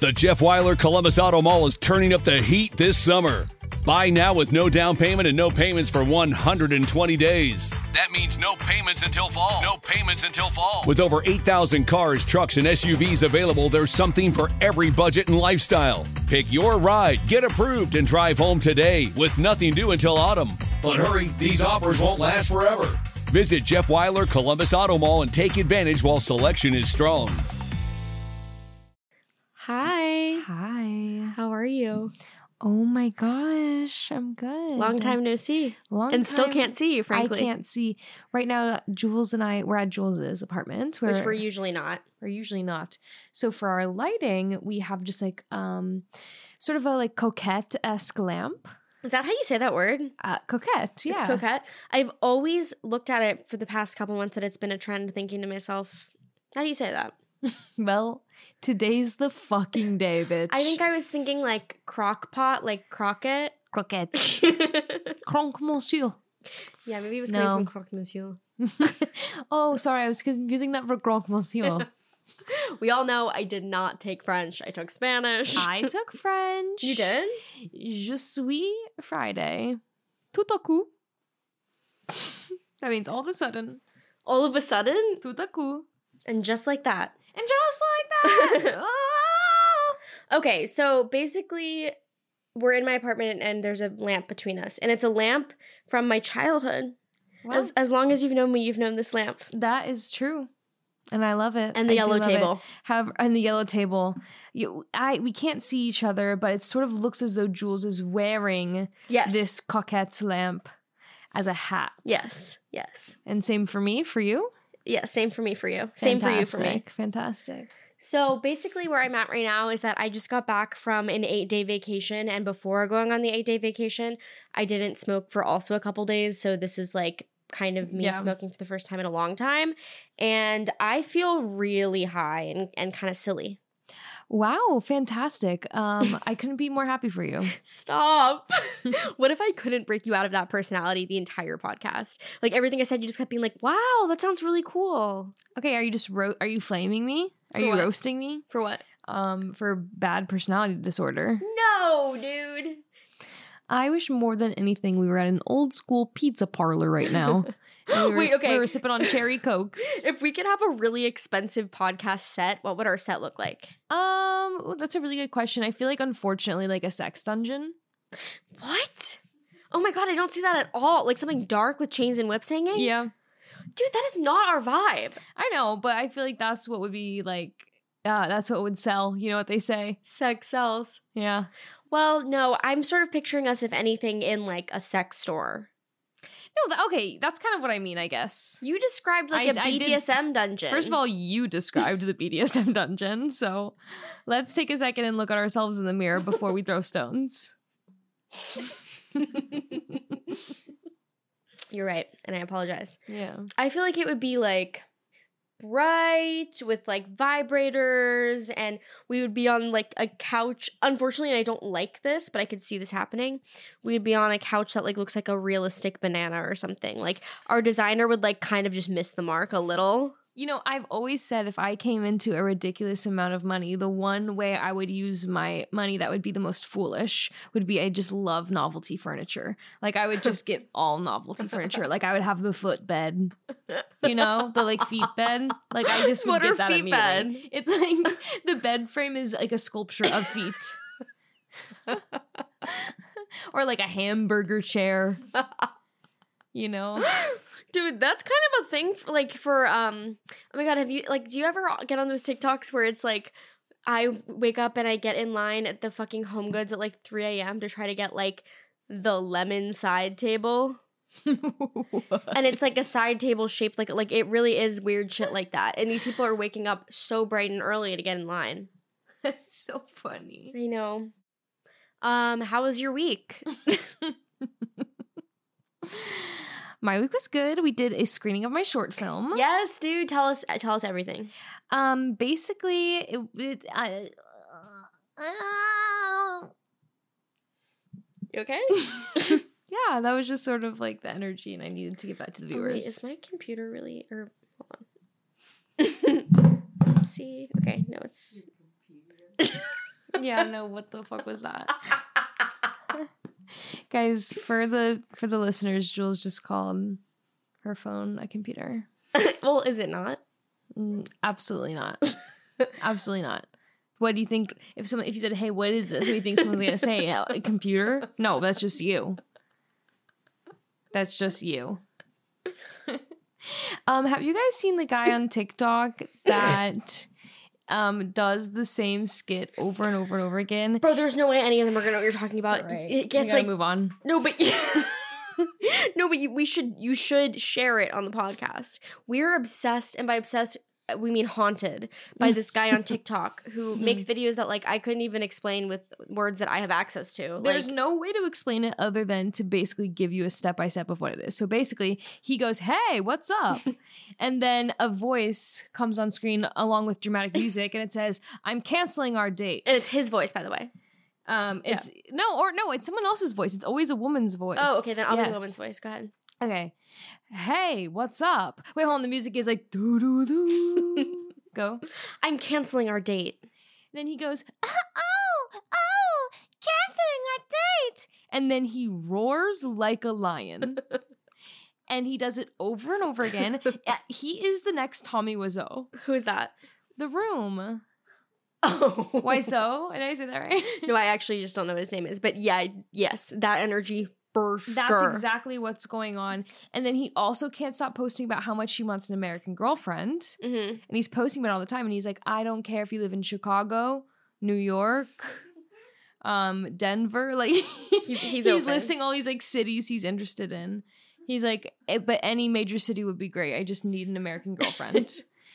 The Jeff Weiler Columbus Auto Mall is turning up the heat this summer. Buy now with no down payment and no payments for 120 days. That means no payments until fall. No payments until fall. With over 8,000 cars, trucks, and SUVs available, there's something for every budget and lifestyle. Pick your ride, get approved, and drive home today with nothing due until autumn. But hurry, these offers won't last forever. Visit Jeff Weiler Columbus Auto Mall and take advantage while selection is strong. Hi. Hi. How are you? Oh my gosh, I'm good. Long time no see. Still can't see you, frankly. I can't see. Right now, Jules and I, we're at Jules's apartment. Which we're usually not. We're usually not. So for our lighting, we have just like sort of a like coquette-esque lamp. Is that how you say that word? Coquette, yeah. It's coquette. I've always looked at it for the past couple months that it's been a trend, thinking to myself, how do you say that? Well, today's the fucking day, bitch. I think I was thinking like crock pot, like croquette. Croquette. Croque monsieur. Yeah, maybe it was coming from croque monsieur. Oh, sorry, I was confusing that for croque monsieur. We all know I did not take French. I took Spanish. I took French. You did? Je suis Friday. Tout à coup. That means all of a sudden. All of a sudden? Tout à coup. And just like that. And just like that. Oh! Okay, so basically, we're in my apartment and there's a lamp between us. And it's a lamp from my childhood. Well, as long as you've known me, you've known this lamp. That is true. And I love it. And the yellow table. And the yellow table. We can't see each other, but it sort of looks as though Jules is wearing this coquette lamp as a hat. Yes. And same for me, for you? Yeah, same for me, for you. Same for you, for me. Fantastic. So basically where I'm at right now is that I just got back from an 8-day vacation. And before going on the 8-day vacation, I didn't smoke for also a couple days. So this is like kind of me smoking for the first time in a long time. And I feel really high and kind of silly. Wow, fantastic. I couldn't be more happy for you. Stop. What if I couldn't break you out of that personality the entire podcast? Like everything I said, you just kept being like, wow, that sounds really cool. Okay, are you flaming me? Are you roasting me? For what? For bad personality disorder. No, dude. I wish more than anything we were at an old school pizza parlor right now. We were sipping on cherry Cokes. If we could have a really expensive podcast set, what would our set look like? That's a really good question. I feel like, unfortunately, like a sex dungeon. What? Oh my god, I don't see that at all. Like something dark with chains and whips hanging? Yeah. Dude, that is not our vibe. I know, but I feel like that's what would be like, that's what would sell. You know what they say? Sex sells. Yeah. Well, no, I'm sort of picturing us, if anything, in like a sex store. No, okay, that's kind of what I mean, I guess. You described like a BDSM dungeon. First of all, you described the BDSM dungeon, so let's take a second and look at ourselves in the mirror before we throw stones. You're right, and I apologize. Yeah. I feel like it would be like bright with like vibrators, and we would be on like a couch. Unfortunately, I don't like this, but I could see this happening. We'd be on a couch that like looks like a realistic banana or something. Like our designer would like kind of just miss the mark a little. You know, I've always said if I came into a ridiculous amount of money, the one way I would use my money that would be the most foolish would be I just love novelty furniture. Like I would just get all novelty furniture. Like I would have the foot bed, you know, the like feet bed. Like I just would get that immediately. Bed? It's like the bed frame is like a sculpture of feet. Or like a hamburger chair. You know? Dude, that's kind of a thing for oh my god, do you ever get on those TikToks where it's like I wake up and I get in line at the fucking Home Goods at like 3 a.m. to try to get like the lemon side table? And it's like a side table shaped like it really is weird shit like that. And these people are waking up so bright and early to get in line. That's so funny. I know. How was your week? My week was good. We did a screening of my short film. Yes, dude. Tell us everything. Basically, You okay? Yeah, that was just sort of like the energy, and I needed to get back to the viewers. Wait, is my computer really? Or hold on. See, okay, no, it's. Yeah, no, what the fuck was that? Guys, for the listeners, Jules just called her phone a computer. Well, is it not? Absolutely not. Absolutely not. What do you think if you said, "Hey, what is this?" What do you think someone's gonna say? A computer? No, that's just you. That's just you. Have you guys seen the guy on TikTok that does the same skit over and over and over again? Bro, there's no way any of them are gonna know what you're talking about. Right. It gets like move on. No, but no, but you should share it on the podcast. We're obsessed, and by obsessed we mean haunted by this guy on TikTok who makes videos that like I couldn't even explain with words that I have access to. There's like, no way to explain it other than to basically give you a step-by-step of what it is. So basically, he goes, "Hey, what's up?" And then a voice comes on screen along with dramatic music, and it says, "I'm canceling our date." and it's his voice, by the way. It's it's someone else's voice. It's always a woman's voice. Oh, okay, then I'll be the woman's voice. Go ahead. Okay. Hey, what's up? Wait, hold on. The music is like doo doo doo. Go. I'm canceling our date. Then he goes, canceling our date. And then he roars like a lion. And he does it over and over again. He is the next Tommy Wiseau. Who is that? The Room. Oh. Wiseau? Did I say that right? No, I actually just don't know what his name is. But yeah, yes, that energy for sure. That's exactly what's going on. And then he also can't stop posting about how much he wants an American girlfriend. Mm-hmm. And he's posting about it all the time. And he's like, I don't care if you live in Chicago, New York, Denver. Like he's listing all these like cities he's interested in. He's like, but any major city would be great. I just need an American girlfriend.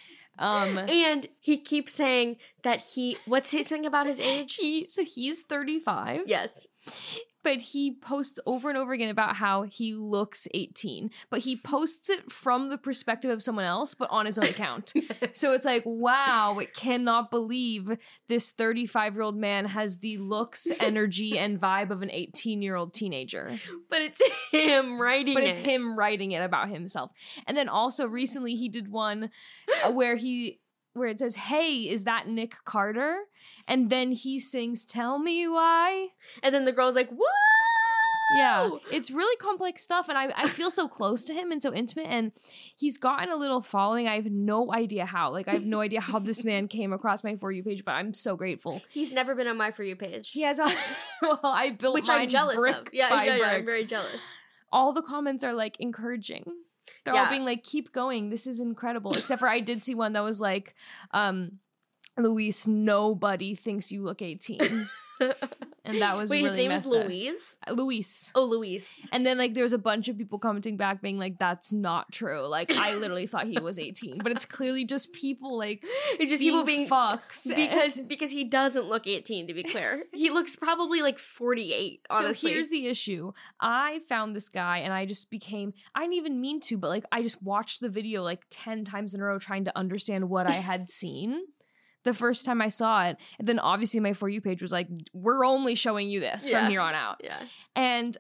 And he keeps saying that what's his thing about his age? He's 35. Yes. But he posts over and over again about how he looks 18. But he posts it from the perspective of someone else, but on his own account. Yes. So it's like, wow, I cannot believe this 35-year-old man has the looks, energy, and vibe of an 18-year-old teenager. But it's him writing it. But it's him writing it about himself. And then also recently he did one where it says, "Hey, is that Nick Carter?" And then he sings, "Tell Me Why." And then the girl's like, "What?" Yeah, it's really complex stuff, and I feel so close to him and so intimate, and he's gotten a little following. I have no idea how. Like, I have no idea how this man came across my For You page, but I'm so grateful. He's never been on my For You page. He has well, I built which mine I'm jealous brick of. Yeah, by brick. I'm very jealous. All the comments are, like, encouraging. They're all being like, "Keep going. This is incredible." Except for I did see one that was like, "Luis, nobody thinks you look 18." And that was Wait, really his name is messed up. Louise? Luis. Oh, Luis. And then like there was a bunch of people commenting back being like, "That's not true. Like I literally thought he was 18." But it's clearly just people like it's just people being fucks. Because he doesn't look 18, to be clear. He looks probably like 48, honestly. So here's the issue. I found this guy and I didn't even mean to, but like I just watched the video like 10 times in a row trying to understand what I had seen the first time I saw it. And then obviously my For You page was like, "We're only showing you this from here on out." Yeah. And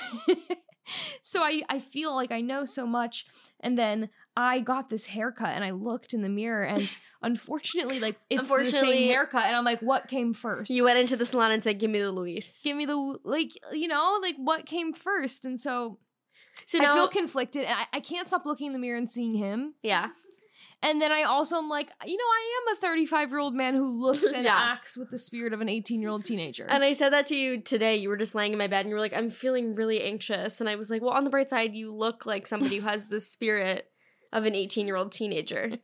so I feel like I know so much. And then I got this haircut and I looked in the mirror and unfortunately, like it's the same haircut. And I'm like, what came first? You went into the salon and said, "Give me the Luis. Give me the, like, you know, like what came first?" And so now, I feel conflicted and I can't stop looking in the mirror and seeing him. Yeah. And then I also am like, you know, I am a 35-year-old man who looks and acts with the spirit of an 18-year-old teenager. And I said that to you today. You were just laying in my bed and you were like, "I'm feeling really anxious." And I was like, well, on the bright side, you look like somebody who has the spirit of an 18-year-old teenager.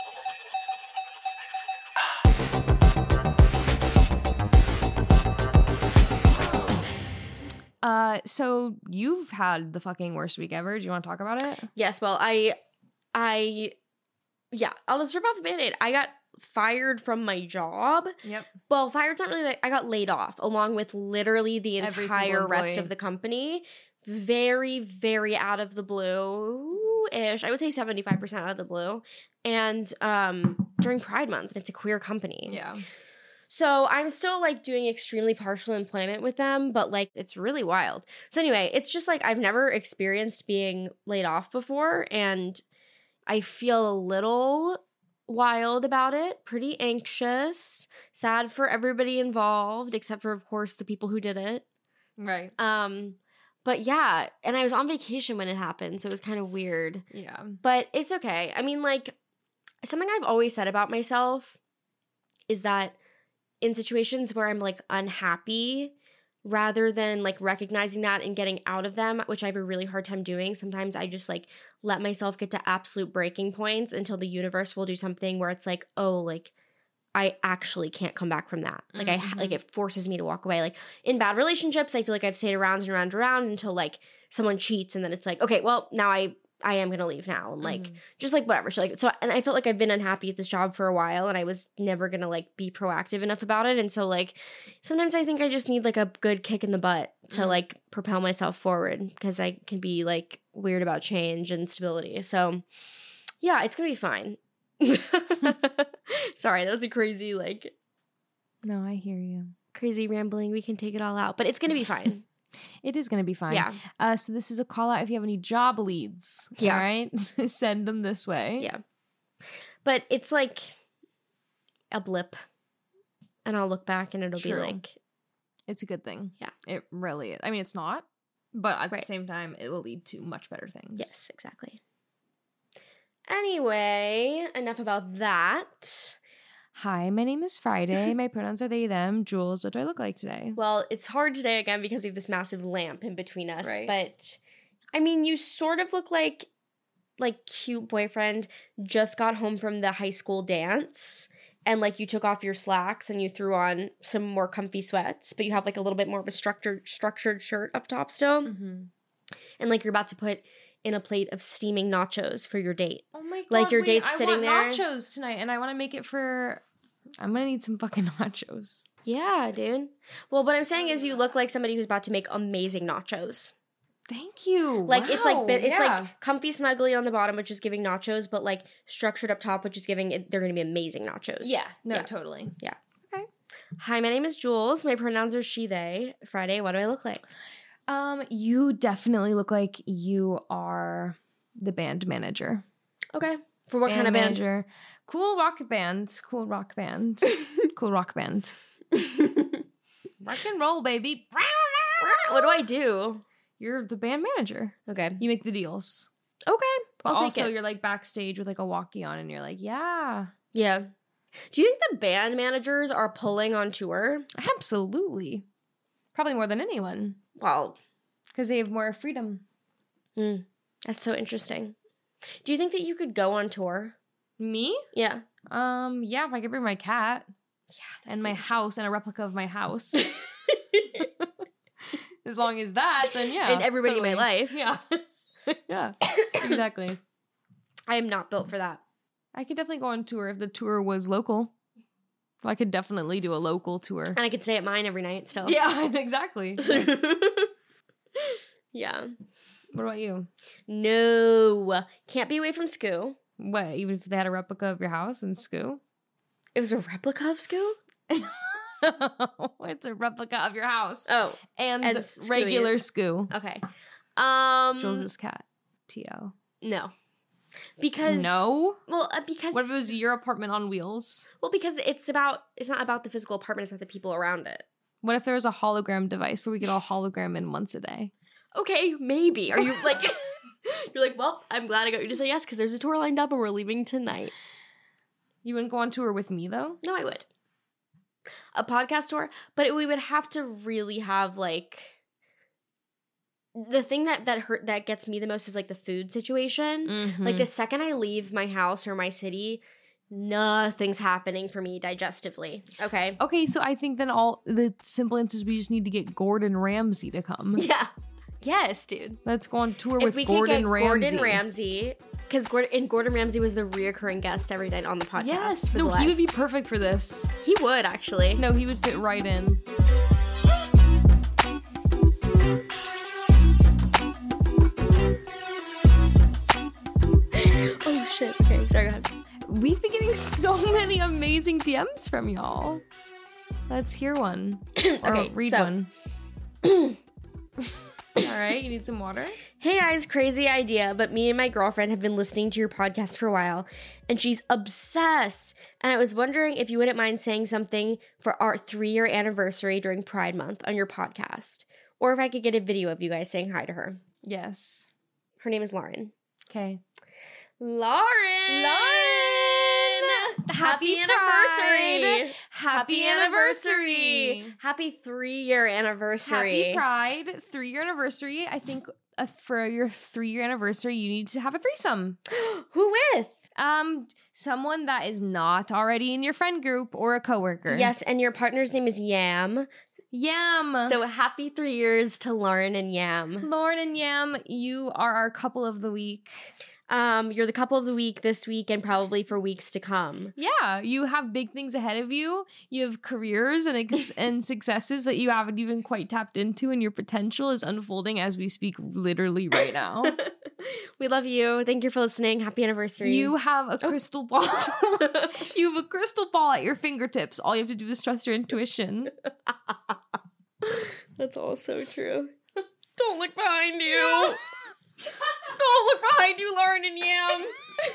So you've had the fucking worst week ever. Do you want to talk about it? Yes, well, I'll just rip off the Band-Aid. I got fired from my job. Yep. Well, fired's not really like, I got laid off along with literally the entire rest of the company. Very, very out of the blue-ish. I would say 75% out of the blue. And during Pride Month, and it's a queer company. Yeah. So I'm still like doing extremely partial employment with them, but like it's really wild. So anyway, it's just like I've never experienced being laid off before, and I feel a little wild about it, pretty anxious, sad for everybody involved, except for, of course, the people who did it. Right. But yeah, and I was on vacation when it happened, so it was kind of weird. Yeah. But it's okay. I mean, like, something I've always said about myself is that in situations where I'm, like, unhappy, rather than, like, recognizing that and getting out of them, which I have a really hard time doing, sometimes I just, like, let myself get to absolute breaking points until the universe will do something where it's like, oh, like, I actually can't come back from that. Like, like, it forces me to walk away. Like, in bad relationships, I feel like I've stayed around and around and around until, like, someone cheats, and then it's like, okay, well, now I am gonna leave now, and, like, just, like, whatever. So, and I felt like I've been unhappy at this job for a while, and I was never gonna, like, be proactive enough about it, and so, like, sometimes I think I just need, like, a good kick in the butt to, like, propel myself forward, because I can be, like, weird about change and stability. So, yeah, it's gonna be fine. Sorry, that was a crazy, like... No, I hear you. Crazy rambling. We can take it all out, but it's gonna be fine. It is going to be fine. Yeah. So this is a call out if you have any job leads. Yeah. All right? Send them this way. Yeah. But it's like a blip. And I'll look back and it'll be like... It's a good thing. Yeah. It really is. I mean, it's not. But at Right. the same time, it will lead to much better things. Yes, exactly. Anyway, enough about that. Hi, my name is Friday. My pronouns are they, them. Jules, what do I look like today? Well, it's hard today again because we have this massive lamp in between us. Right. But, I mean, you sort of look like cute boyfriend just got home from the high school dance. And, like, you took off your slacks and you threw on some more comfy sweats. But you have, like, a little bit more of a structured shirt up top still. Mm-hmm. And, like, you're about to put in a plate of steaming nachos for your date. Oh my god! Like, your date's sitting there. I want nachos tonight, and I want to make it for. I'm gonna need some fucking nachos. Yeah, dude. Well, what I'm saying is, you look like somebody who's about to make amazing nachos. Thank you. Like, it's like Wow, it's yeah. like comfy, snuggly on the bottom, which is giving nachos, but like structured up top, which is giving it. They're gonna be amazing nachos. Yeah. No, Yeah. totally. Yeah. Okay. Hi, my name is Jules. My pronouns are she, they. Friday, what do I look like? You definitely look like you are the band manager. Okay. For what kind of band? manager? Cool rock band. Cool rock band. Cool rock band. Rock and roll, baby. What do I do? You're the band manager. Okay. You make the deals. Okay. But I'll take also, it. you're like backstage with like a walkie on, and you're like, yeah, Yeah. Do you think the band managers are pulling on tour? absolutely. Probably more than anyone Well, because they have more freedom. that's so interesting. Do you think that you could go on tour? Me? Yeah. Yeah, if I could bring my cat Yeah. and my house and a replica of my house. As long as that, then yeah. And everybody in my totally. life. Yeah. Yeah. Exactly. I am not built for that. I could definitely go on tour if the tour was local. I could definitely do a local tour. And I could stay at mine every night still. Yeah, exactly. Yeah. What about you? No. Can't be away from Scoo. What, even if they had a replica of your house in Scoo? It was a replica of Scoo? It's a replica of your house. Oh. And as Scooey. regular Scoo. Okay. Jules' cat. T.O. No. Because No? Well, because What if it was your apartment on wheels? well, because it's not about the physical apartment, it's about the people around it. What if there was a hologram device where we could all hologram in once a day? Okay, maybe. Are you like you're like, well, I'm glad I got you to say yes because there's a tour lined up and we're leaving tonight. You wouldn't go on tour with me, though? No, I would. A podcast tour, but we would have to really have like the thing that gets me the most is like the food situation. Mm-hmm. Like the second I leave my house or my city, nothing's happening for me digestively. Okay. Okay, so I think then all the simple answer is we just need to get Gordon Ramsay to come. Yeah. Yes, dude. Let's go on tour If with we Gordon could get Ramsay. Gordon Ramsay, because Gordon Ramsay was the reoccurring guest every night on the podcast. Yes. for No, the he live. would be perfect for this. He would actually. No, he would fit right in. Oh shit. Okay, sorry. Go ahead. We've been getting so many amazing DMs from y'all. Let's hear one. Or Okay, read so- one. God All right, you need some water? Hey guys, crazy idea, but me and my girlfriend have been listening to your podcast for a while, and she's obsessed. And I was wondering if you wouldn't mind saying something for our 3-year anniversary during Pride Month on your podcast, or if I could get a video of you guys saying hi to her. Yes. Her name is Lauren. Okay. Lauren! Happy anniversary! Happy anniversary! Happy 3-year anniversary! Happy Pride 3-year anniversary. I think for your 3-year anniversary, you need to have a threesome. Who with? Someone that is not already in your friend group or a coworker. Yes, and your partner's name is Yam. Yam. So happy 3 years to Lauren and Yam. Lauren and Yam, you are our couple of the week. You're the couple of the week this week and probably for weeks to come. Yeah, you have big things ahead of you. You have careers and successes that you haven't even quite tapped into, and your potential is unfolding as we speak literally right now. We love you. Thank you for listening. Happy anniversary. You have a crystal ball. You have a crystal ball at your fingertips. All you have to do is trust your intuition. That's all so true. Don't look behind you. No. Don't look behind you, Lauren and Yam.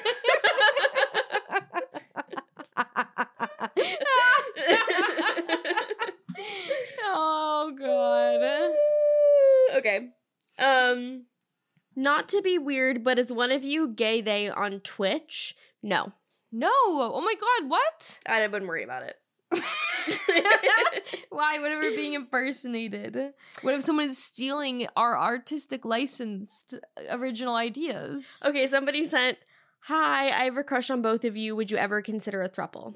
Oh, God. Okay. Not to be weird, but is one of you gay they on Twitch? No. No. Oh, my God. What? I wouldn't worry about it. Why? What if we're being impersonated? What if someone is stealing our artistic licensed original ideas? Okay, somebody sent, hi, I have a crush on both of you. Would you ever consider a throuple?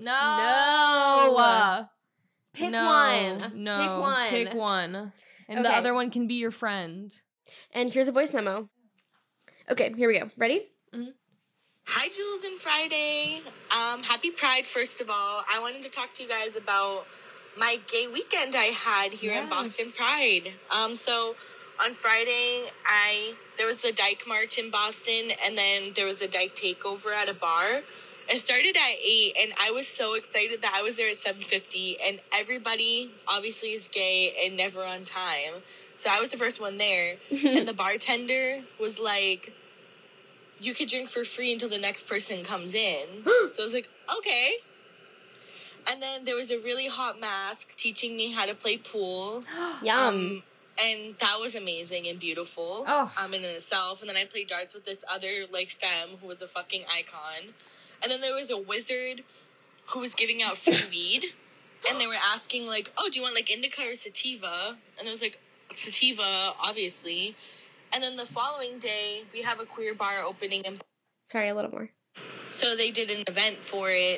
No. Pick No. one. No. Pick one. Pick one. And the Okay. other one can be your friend. And here's a voice memo. Okay, here we go. Ready? Hi, Jules and Friday. Happy Pride, first of all. I wanted to talk to you guys about my gay weekend I had here in Boston Pride. So on Friday, there was the Dyke March in Boston, and then there was the Dyke Takeover at a bar. It started at 8, and I was so excited that I was there at 7:50, and everybody obviously is gay and never on time. So I was the first one there, and the bartender was like, you could drink for free until the next person comes in. So I was like, okay. And then there was a really hot mask teaching me how to play pool. Yum. And that was amazing and beautiful. In itself. And then I played darts with this other, femme who was a fucking icon. And then there was a wizard who was giving out free weed. And they were asking, oh, do you want, indica or sativa? And I was like, sativa, obviously. And then the following day, we have a queer bar opening. Sorry, a little more. So they did an event for it.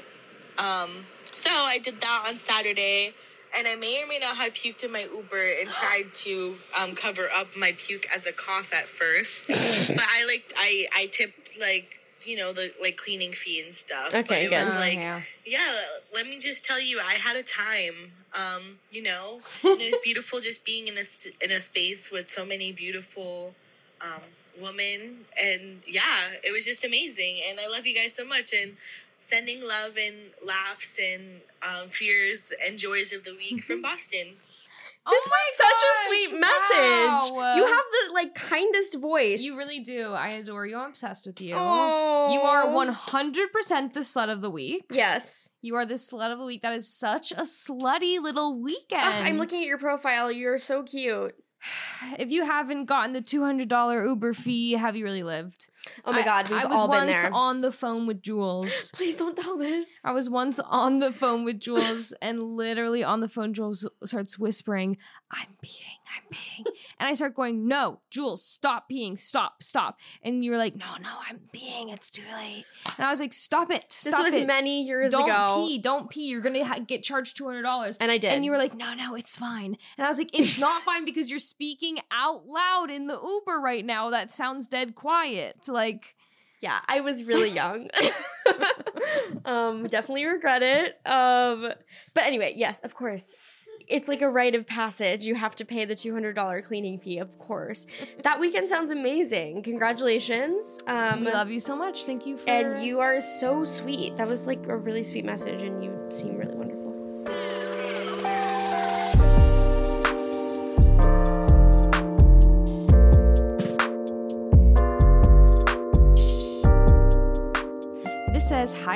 So I did that on Saturday. And I may or may not have puked in my Uber and tried to cover up my puke as a cough at first. But I tipped, the cleaning fee and stuff. Okay, but it good. was yeah, let me just tell you, I had a time. And it was beautiful just being in a space with so many beautiful women, and yeah, it was just amazing, and I love you guys so much, and sending love and laughs and fears and joys of the week from Boston. This was such a sweet message. Wow. You have the kindest voice. You really do. I adore you. I'm obsessed with you. Oh. You are 100% the slut of the week. Yes. You are the slut of the week. That is such a slutty little weekend. I'm looking at your profile. You're so cute. If you haven't gotten the $200 Uber fee, have you really lived? Oh my God, we've I was all been once there. on the phone with Jules. Please don't tell this. I was once on the phone with Jules, and literally on the phone, Jules starts whispering, I'm peeing. And I start going, no, Jules, stop peeing. Stop. And you were like, no, I'm peeing. It's too late. And I was like, stop it. This was many years ago. Don't pee. You're going to get charged $200. And I did. And you were like, no, it's fine. And I was like, it's not fine because you're speaking out loud in the Uber right now. That sounds dead quiet. Yeah, I was really young. Definitely regret it. But anyway, yes, of course. It's like a rite of passage. You have to pay the $200 cleaning fee, of course. That weekend sounds amazing. Congratulations. We love you so much. Thank you for... And you are so sweet. That was a really sweet message, and you seem really wonderful.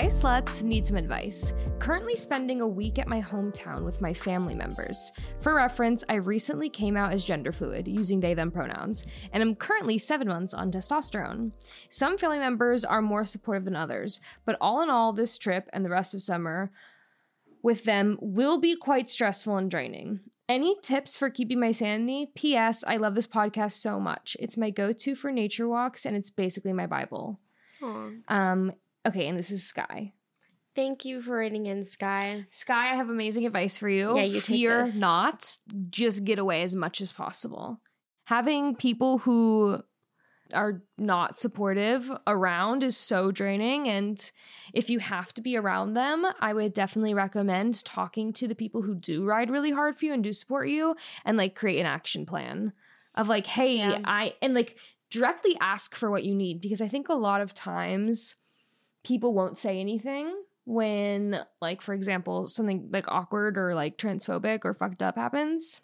sluts need some advice. Currently spending a week at my hometown with my family members. For reference, I recently came out as gender fluid, using they them pronouns, and I'm currently 7 months on testosterone. Some family members are more supportive than others, but all in all, this trip and the rest of summer with them will be quite stressful and draining. Any tips for keeping my sanity? P.S. I love this podcast so much. It's my go-to for nature walks, and it's basically my Bible. Aww. Okay, and this is Sky. Thank you for writing in, Sky. Sky, I have amazing advice for you. Yeah, you take Fear this. not. Just get away as much as possible. Having people who are not supportive around is so draining, and if you have to be around them, I would definitely recommend talking to the people who do ride really hard for you and do support you, and like create an action plan of like, hey, Yeah. and like directly ask for what you need, because I think a lot of times people won't say anything when, like, for example, something like awkward or like transphobic or fucked up happens.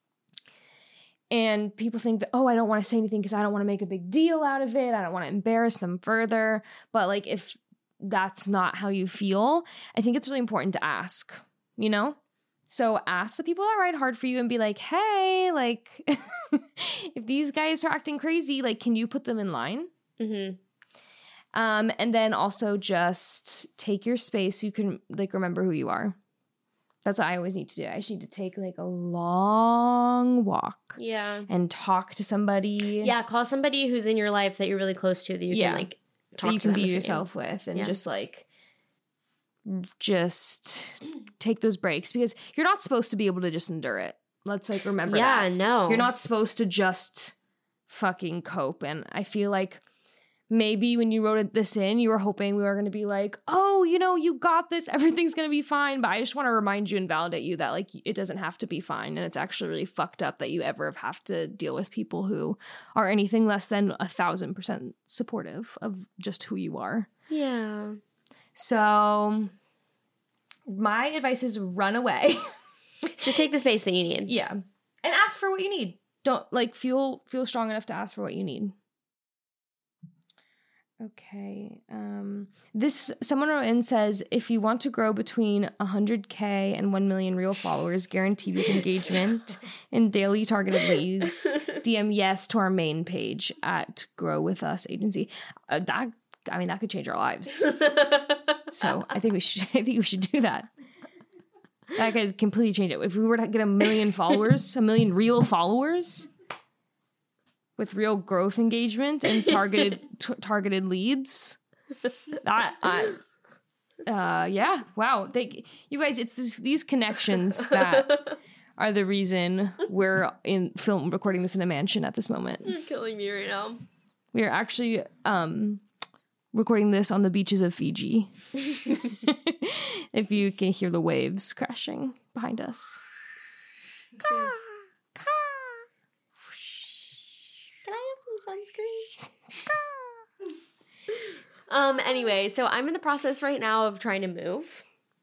And people think that, oh, I don't want to say anything because I don't want to make a big deal out of it. I don't want to embarrass them further. But like, if that's not how you feel, I think it's really important to ask, you know? So ask the people that ride hard for you and be like, hey, like, if these guys are acting crazy, like, can you put them in line? Mm-hmm. And then also just take your space so you can like remember who you are. That's what I always need to do. I just need to take like a long walk Yeah. and talk to somebody. Yeah, call somebody who's in your life that you're really close to that you Yeah. can like that talk you to can them be if you yourself with, and Yeah. just take those breaks, because you're not supposed to be able to just endure it. Let's like remember Yeah, that. no. You're not supposed to just fucking cope. And I feel like maybe when you wrote this in, you were hoping we were going to be like, oh, you know, you got this, everything's going to be fine. But I just want to remind you and validate you that like it doesn't have to be fine. And it's actually really fucked up that you ever have to deal with people who are anything less than 1,000% supportive of just who you are. Yeah. So my advice is run away. Just take the space that you need. Yeah. And ask for what you need. Don't like feel strong enough to ask for what you need. Okay. This someone wrote in, says, if you want to grow between 100K and 1 million real followers, guaranteed with engagement and daily targeted leads, DM yes to our main page at Grow With Us Agency. That could change our lives. So I think we should do that. That could completely change it. If we were to get 1 million followers, 1 million real followers with real growth engagement and targeted leads, yeah, wow. You guys, it's these connections that are the reason we're recording this in a mansion at this moment. You're killing me right now. We are actually recording this on the beaches of Fiji. If you can hear the waves crashing behind us. Can I have some sunscreen? Anyway, so I'm in the process right now of trying to move.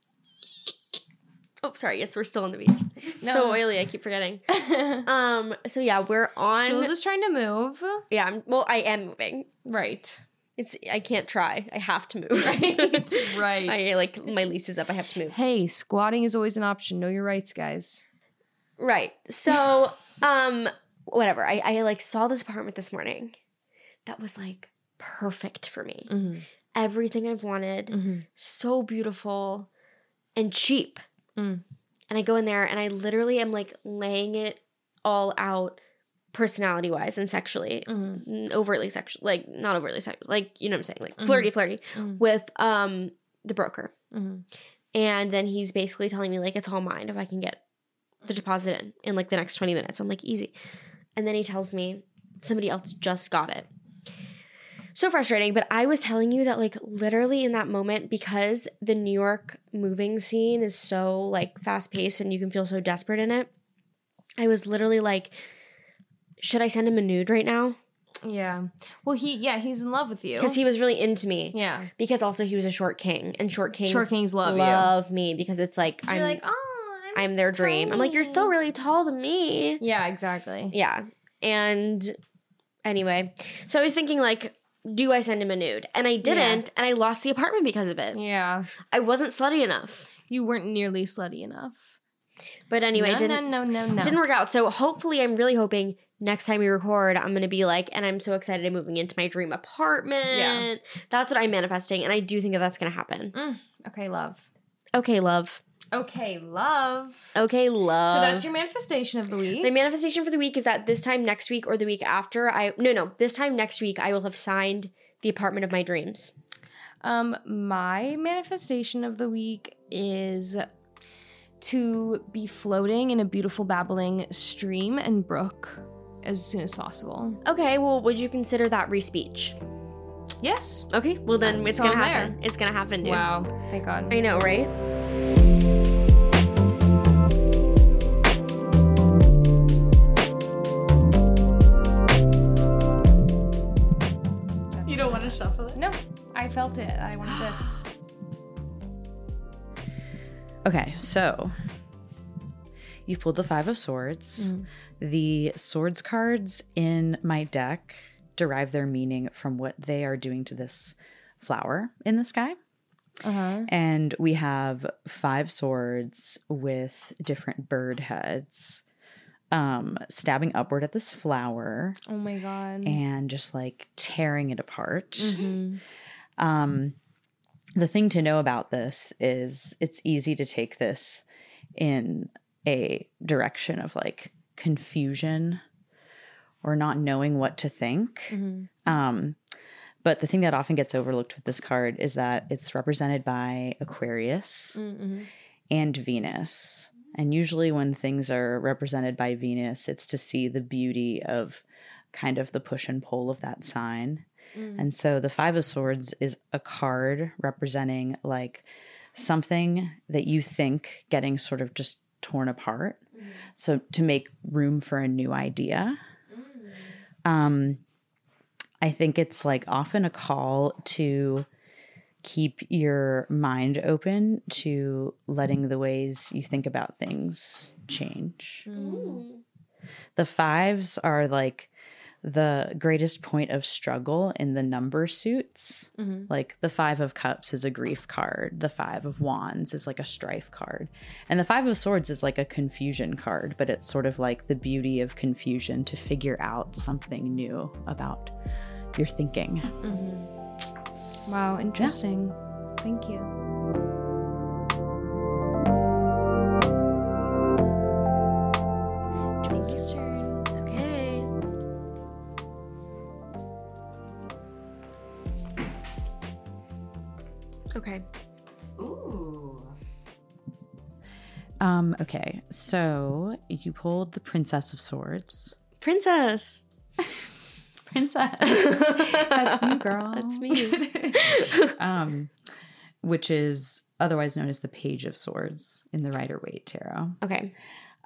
Oh, sorry. Yes, we're still on the beach. No. So oily, I keep forgetting. So yeah, we're on. Jules is trying to move. Yeah, I am moving. Right. I can't try. I have to move. Right. I like my lease is up. I have to move. Hey, squatting is always an option. Know your rights, guys. Right. So, whatever. I like saw this apartment this morning that was like perfect for me. Mm-hmm. Everything I've wanted. Mm-hmm. So beautiful and cheap. Mm. And I go in there and I literally am like laying it all out personality wise and sexually. Mm-hmm. Overtly sexual, like not overtly sexual, like, you know what I'm saying? Like Mm-hmm. flirty Mm-hmm. with the broker. Mm-hmm. And then he's basically telling me like it's all mine if I can get the deposit in like the next 20 minutes. I'm like, easy. And then he tells me somebody else just got it. So frustrating. But I was telling you that like literally in that moment, because the New York moving scene is so like fast paced and you can feel so desperate in it, I was literally like, should I send him a nude right now? Yeah. Well, he's in love with you. Because he was really into me. Yeah. Because also he was a short king, and short kings love me because it's like you. You're like, oh, I'm their dream. I'm like, you're still really tall to me. Yeah, exactly. Yeah. And anyway, so I was thinking like, do I send him a nude? And I didn't, and I lost the apartment because of it. Yeah. I wasn't slutty enough. You weren't nearly slutty enough. But anyway, No. didn't work out. So hopefully, I'm really hoping next time we record, I'm going to be like, and I'm so excited I'm moving into my dream apartment. Yeah. That's what I'm manifesting, and I do think that that's going to happen. Okay, love. Okay, love. Okay, love. Okay, love. So that's your manifestation of the week. My manifestation for the week is that this time next week or the week after, this time next week, I will have signed the apartment of my dreams. My manifestation of the week is to be floating in a beautiful babbling stream and brook as soon as possible. Okay, well, would you consider that re-speech? Yes. Okay, well then it's all gonna there. happen. It's gonna happen, dude. Wow. Thank God. I know, right? You don't want to shuffle it? No, I felt it. I wanted this. Okay, so you pulled the Five of Swords. The Swords cards in my deck derive their meaning from what they are doing to this flower in the sky. And we have 5 swords with different bird heads stabbing upward at this flower. Oh my God. And just like tearing it apart. The thing to know about this is it's easy to take this in a direction of like confusion or not knowing what to think. But the thing that often gets overlooked with this card is that it's represented by Aquarius and Venus. And usually when things are represented by Venus, it's to see the beauty of kind of the push and pull of that sign. And so the Five of Swords is a card representing like something that you think getting sort of just torn apart. So to make room for a new idea. I think it's like often a call to keep your mind open to letting the ways you think about things change. The fives are like the greatest point of struggle in the number suits. Like the 5 of Cups is a grief card. The 5 of Wands is like a strife card. And the 5 of Swords is like a confusion card, but it's sort of like the beauty of confusion to figure out something new about your thinking. Wow, interesting. Thank you. Tracy's turn. Okay. Okay. Okay, so you pulled the Princess of Swords. Princess. Princess. That's me, girl. That's me. Which is otherwise known as the Page of Swords in the Rider-Waite Tarot. Okay.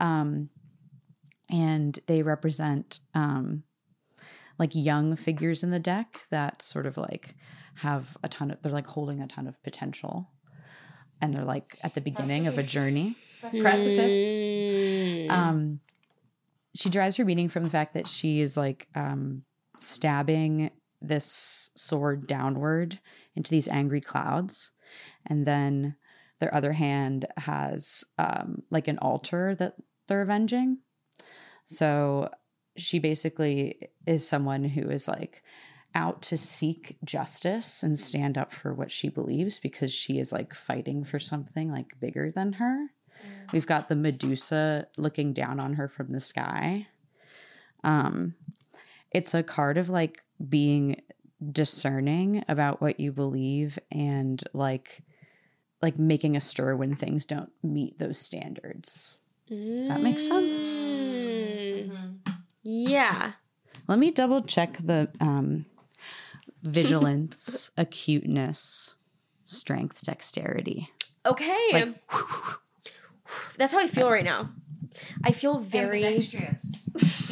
And they represent like young figures in the deck that sort of like have a ton of, they're like holding a ton of potential. And they're like at the beginning of a journey. Precipice. She derives her meaning from the fact that she is like stabbing this sword downward into these angry clouds. And then their other hand has like an altar that they're avenging. So she basically is someone who is like out to seek justice and stand up for what she believes because she is like fighting for something like bigger than her. We've got the Medusa looking down on her from the sky. It's a card of like being discerning about what you believe and like making a stir when things don't meet those standards. Does that make sense? Yeah. Let me double check the vigilance, acuteness, strength, dexterity. Okay. Like, that's how I feel right now. I feel very Ambidextrous.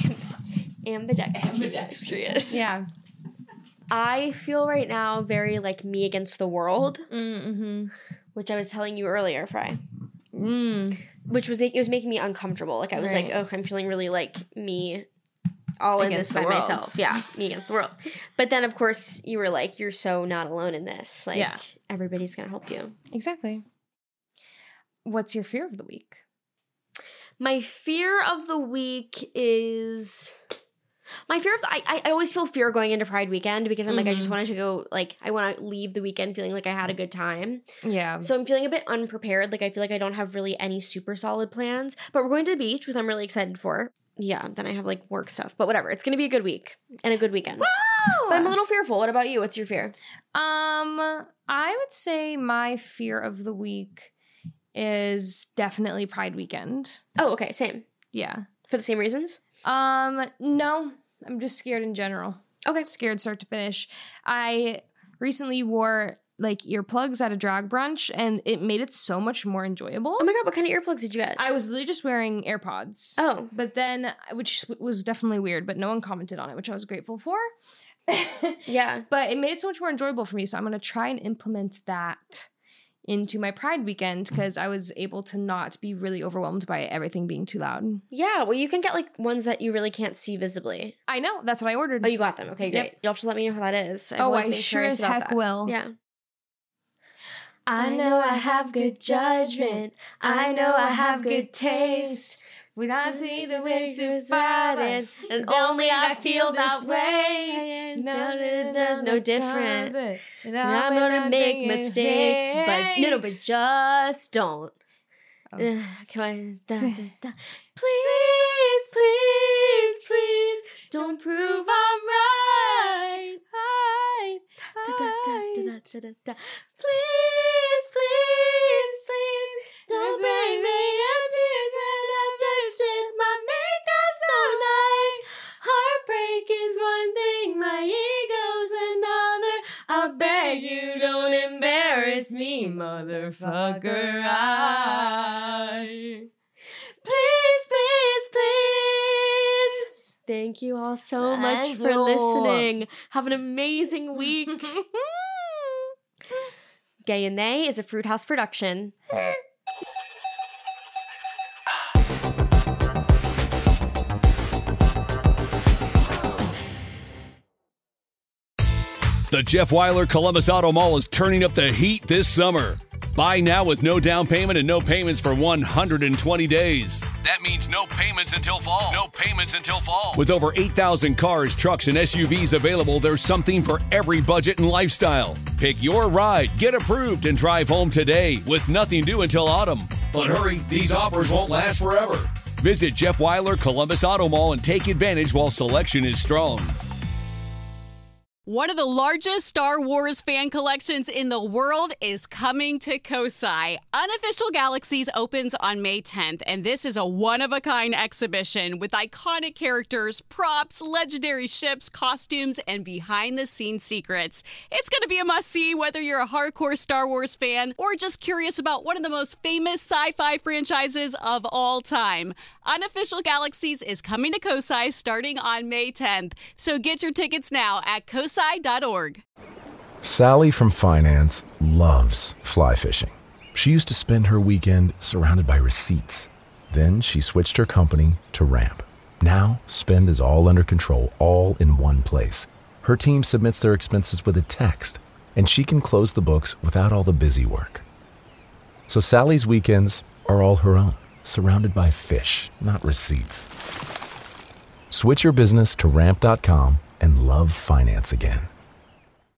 ambidextrous. Yeah. I feel right now very like me against the world, Mm-hmm. which I was telling you earlier, Fry. Which was it was making me uncomfortable. Like I was like, Right. oh, I'm feeling really like me all in Against this the by world. myself. Yeah, me against the world. But then, of course, you were like, you're so not alone in this. Like, Yeah. everybody's going to help you. Exactly. What's your fear of the week? My fear of the week is... I always feel fear going into Pride weekend because I'm like, I just wanted to go, like, I want to leave the weekend feeling like I had a good time. Yeah. So I'm feeling a bit unprepared. Like, I feel like I don't have really any super solid plans. But we're going to the beach, which I'm really excited for. Yeah, then I have, like, work stuff. But whatever. It's going to be a good week and a good weekend. Woo! But I'm a little fearful. What about you? What's your fear? I would say my fear of the week is definitely Pride weekend. Oh, okay. Same. Yeah. For the same reasons? No. I'm just scared in general. Okay. Scared start to finish. I recently wore like earplugs at a drag brunch and it made it so much more enjoyable. Oh my God, what kind of earplugs did you get? I was literally just wearing AirPods. Oh. But then, which was definitely weird, but no one commented on it, which I was grateful for. Yeah. But it made it so much more enjoyable for me. So I'm going to try and implement that into my Pride weekend because I was able to not be really overwhelmed by everything being too loud. Yeah, well, you can get, like, ones that you really can't see visibly. I know. That's what I ordered. Oh, you got them. Okay, great. Yep. You'll have to let me know how that is. I've Oh, always I been sure curious as about heck that. will. Yeah. I know I have good judgment. I know I have good taste. Without either way decided, and only I feel that way. No different. And I'm gonna make mistakes, but just don't. Oh. Come on. Please, please, please, don't prove I'm right. Please, please, please, don't bring me in tears when I just did my makeup so nice. Heartbreak is one thing, my ego's another. I beg you, don't embarrass me, motherfucker. Please, please, please. Thank you all so much for listening. Have an amazing week. Gay and They is a Fruit House production. The Jeff Weiler Columbus Auto Mall is turning up the heat this summer. Buy now with no down payment and no payments for 120 days. That means no payments until fall. No payments until fall. With over 8,000 cars, trucks, and SUVs available, there's something for every budget and lifestyle. Pick your ride, get approved, and drive home today with nothing due until autumn. But hurry, these offers won't last forever. Visit Jeff Weiler Columbus Auto Mall and take advantage while selection is strong. One of the largest Star Wars fan collections in the world is coming to Kosai. Unofficial Galaxies opens on May 10th, and this is a one-of-a-kind exhibition with iconic characters, props, legendary ships, costumes, and behind-the-scenes secrets. It's going to be a must-see whether you're a hardcore Star Wars fan or just curious about one of the most famous sci-fi franchises of all time. Unofficial Galaxies is coming to Kosai starting on May 10th, so get your tickets now at kosai.org. Sally from finance loves fly fishing. She used to spend her weekend surrounded by receipts. Then she switched her company to Ramp. Now, spend is all under control, all in one place. Her team submits their expenses with a text, and she can close the books without all the busy work. So Sally's weekends are all her own, surrounded by fish, not receipts. Switch your business to Ramp.com and love finance again.